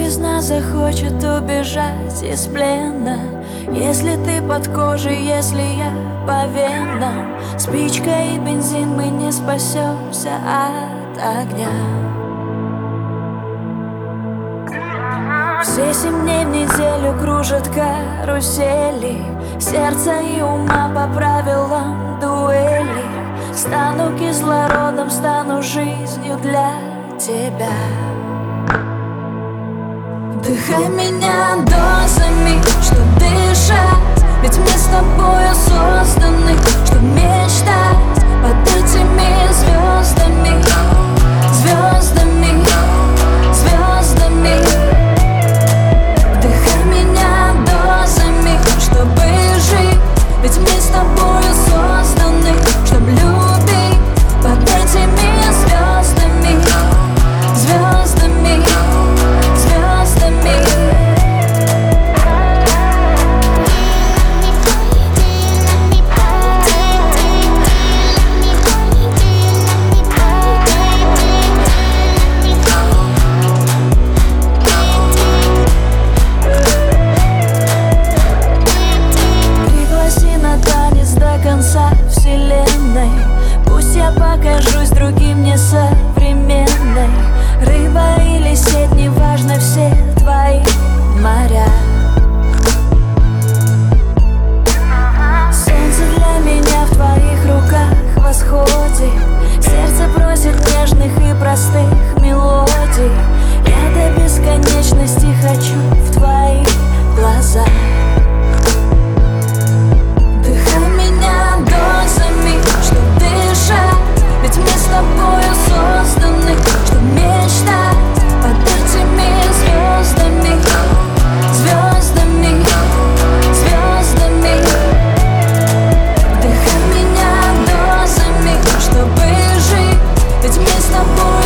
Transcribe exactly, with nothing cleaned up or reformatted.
из нас захочет убежать из плена? Если ты под кожей, если я по венам, спичка и бензин, мы не спасемся от огня. Все семь дней в неделю кружат карусели, сердца и ума по правилам дуэли. Стану кислородом, стану жизнью для тебя. Вдыхай меня дозами, чтоб дышать, ведь мы с тобою созданы, чтоб мечтать под этими звездами, звездами, звездами. Вдыхай меня дозами, чтобы жить, ведь мы с тобою созданы, чтоб любить под этими звездами, звездами, звездами. Пригласи на танец до конца вселенной, пусть я покажусь другим несовременной. Рыба или сеть, неважно, все твои моря. Солнце для меня в твоих руках восходит, сердце просит нежных и простых мелодий. Я до бесконечности хочу в твои глаза. Вдыхай меня дозами, чтоб дышать, ведь мы с тобою созданы, чтоб мечтать под этими звездами, звездами, звездами. Вдыхай меня дозами, чтобы жить, ведь мы с тобой